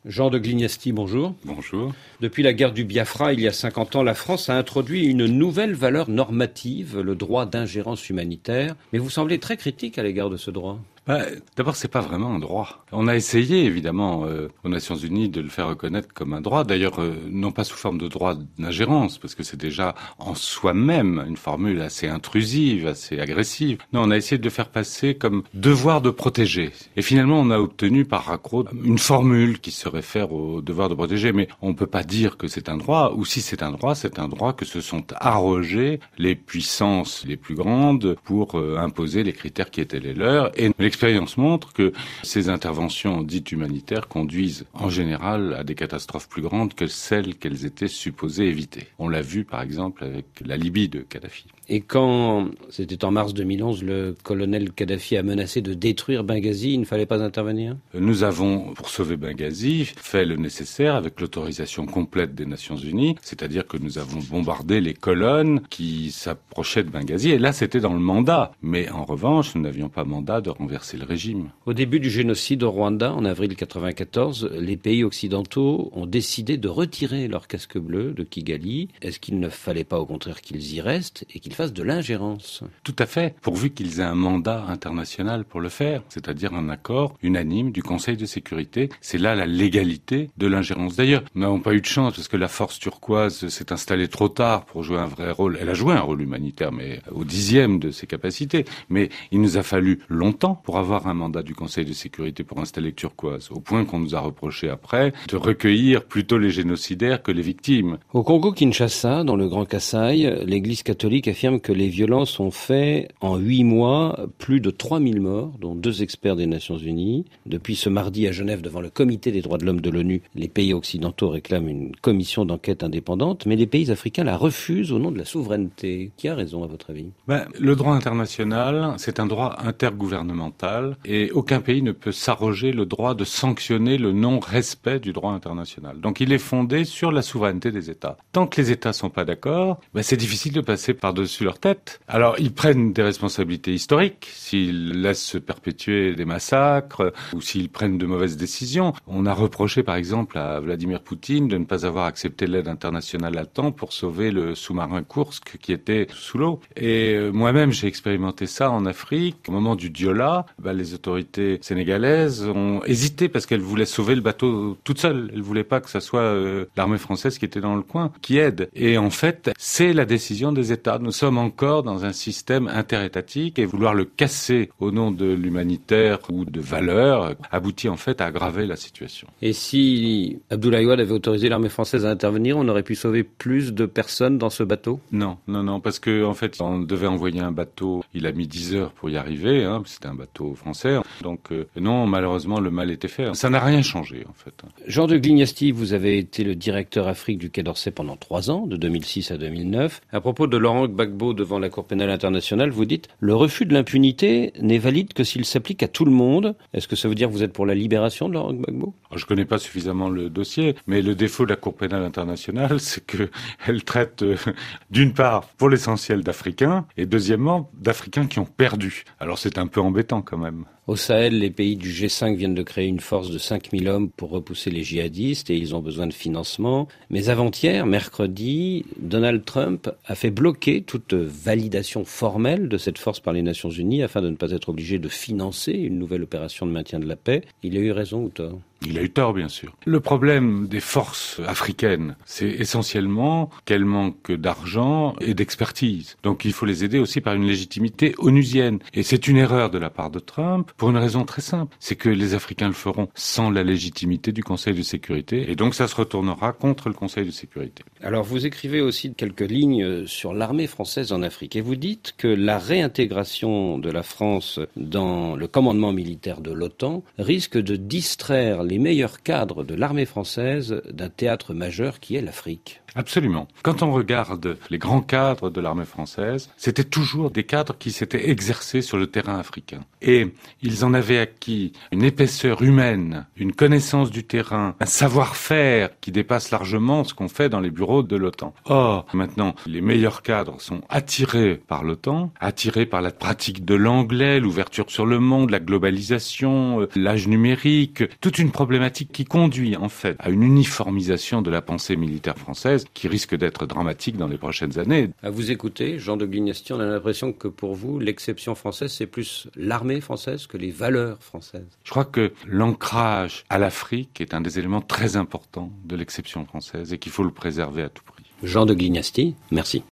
Jean de Glignasti, bonjour. Bonjour. Depuis la guerre du Biafra, il y a 50 ans, la France a introduit une nouvelle valeur normative, le droit d'ingérence humanitaire. Mais vous semblez très critique à l'égard de ce droit. D'abord, c'est pas vraiment un droit. On a essayé, évidemment, aux Nations Unies de le faire reconnaître comme un droit. D'ailleurs, non pas sous forme de droit d'ingérence, parce que c'est déjà en soi-même une formule assez intrusive, assez agressive. Non, on a essayé de le faire passer comme devoir de protéger. Et finalement, on a obtenu par raccro une formule qui se réfère au devoir de protéger. Mais on peut pas dire que c'est un droit, ou si c'est un droit que se sont arrogés les puissances les plus grandes pour imposer les critères qui étaient les leurs. Et l'expérience montre que ces interventions dites humanitaires conduisent en général à des catastrophes plus grandes que celles qu'elles étaient supposées éviter. On l'a vu par exemple avec la Libye de Kadhafi. Et quand, c'était en mars 2011, le colonel Kadhafi a menacé de détruire Benghazi, il ne fallait pas intervenir ? Nous avons, pour sauver Benghazi, fait le nécessaire avec l'autorisation complète des Nations Unies, c'est-à-dire que nous avons bombardé les colonnes qui s'approchaient de Benghazi, et là c'était dans le mandat. Mais en revanche, nous n'avions pas mandat de renverser le régime. Au début du génocide au Rwanda, en avril 1994, les pays occidentaux ont décidé de retirer leur casque bleu de Kigali. Est-ce qu'il ne fallait pas au contraire qu'ils y restent et qu'ils fassent de l'ingérence? Tout à fait, pourvu qu'ils aient un mandat international pour le faire, c'est-à-dire un accord unanime du Conseil de sécurité. C'est là la légalité de l'ingérence. D'ailleurs, nous n'avons pas eu de chance parce que la force turquoise s'est installée trop tard pour jouer un vrai rôle. Elle a joué un rôle humanitaire, mais au 10e de ses capacités. Mais il nous a fallu longtemps pour avoir un mandat du Conseil de sécurité pour installer turquoise, au point qu'on nous a reproché après de recueillir plutôt les génocidaires que les victimes. Au Congo-Kinshasa, dans le Grand Kasaï, l'Église catholique affirme que les violences ont fait, en 8 mois, plus de 3000 morts, dont 2 experts des Nations Unies. Depuis ce mardi à Genève, devant le Comité des droits de l'homme de l'ONU, les pays occidentaux réclament une commission d'enquête indépendante, mais les pays africains la refusent au nom de la souveraineté. Qui a raison, à votre avis ? Le droit international, c'est un droit intergouvernemental, et aucun pays ne peut s'arroger le droit de sanctionner le non-respect du droit international. Donc il est fondé sur la souveraineté des États. Tant que les États sont pas d'accord, c'est difficile de passer par-dessus leur tête. Alors, ils prennent des responsabilités historiques, s'ils laissent se perpétuer des massacres, ou s'ils prennent de mauvaises décisions. On a reproché, par exemple, à Vladimir Poutine de ne pas avoir accepté l'aide internationale à temps pour sauver le sous-marin Kursk qui était sous l'eau. Et moi-même, j'ai expérimenté ça en Afrique. Au moment du Diola, les autorités sénégalaises ont hésité parce qu'elles voulaient sauver le bateau toutes seules. Elles voulaient pas que ça soit l'armée française qui était dans le coin qui aide. Et en fait, c'est la décision des États. Nous sommes encore dans un système interétatique et vouloir le casser au nom de l'humanitaire ou de valeurs aboutit en fait à aggraver la situation. Et si Abdoulaye Wade avait autorisé l'armée française à intervenir, on aurait pu sauver plus de personnes dans ce bateau ? Non, parce que en fait, on devait envoyer un bateau, il a mis 10 heures pour y arriver, c'était un bateau français. Donc non, malheureusement, le mal était fait. Ça n'a rien changé en fait. Jean de Glignasti, vous avez été le directeur Afrique du Quai d'Orsay pendant 3 ans, de 2006 à 2009. À propos de Laurent Gbagbo devant la Cour pénale internationale, vous dites « Le refus de l'impunité n'est valide que s'il s'applique à tout le monde ». Est-ce que ça veut dire que vous êtes pour la libération de Laurent Gbagbo ? Je connais pas suffisamment le dossier, mais le défaut de la Cour pénale internationale, c'est que elle traite d'une part, pour l'essentiel, d'Africains, et deuxièmement, d'Africains qui ont perdu. Alors c'est un peu embêtant quand même. Au Sahel, les pays du G5 viennent de créer une force de 5000 hommes pour repousser les djihadistes et ils ont besoin de financement. Mais avant-hier, mercredi, Donald Trump a fait bloquer toute validation formelle de cette force par les Nations Unies afin de ne pas être obligé de financer une nouvelle opération de maintien de la paix. Il a eu raison ou tort ? Il a eu tort, bien sûr. Le problème des forces africaines, c'est essentiellement qu'elles manquent d'argent et d'expertise. Donc il faut les aider aussi par une légitimité onusienne. Et c'est une erreur de la part de Trump pour une raison très simple. C'est que les Africains le feront sans la légitimité du Conseil de sécurité. Et donc ça se retournera contre le Conseil de sécurité. Alors vous écrivez aussi quelques lignes sur l'armée française en Afrique. Et vous dites que la réintégration de la France dans le commandement militaire de l'OTAN risque de distraire les meilleurs cadres de l'armée française d'un théâtre majeur qui est l'Afrique. Absolument. Quand on regarde les grands cadres de l'armée française, c'était toujours des cadres qui s'étaient exercés sur le terrain africain. Et ils en avaient acquis une épaisseur humaine, une connaissance du terrain, un savoir-faire qui dépasse largement ce qu'on fait dans les bureaux de l'OTAN. Or, maintenant, les meilleurs cadres sont attirés par l'OTAN, attirés par la pratique de l'anglais, l'ouverture sur le monde, la globalisation, l'âge numérique, toute une problématique qui conduit en fait à une uniformisation de la pensée militaire française qui risque d'être dramatique dans les prochaines années. À vous écouter, Jean de Glignasti, on a l'impression que pour vous, l'exception française, c'est plus l'armée française que les valeurs françaises. Je crois que l'ancrage à l'Afrique est un des éléments très importants de l'exception française et qu'il faut le préserver à tout prix. Jean de Glignasti, merci.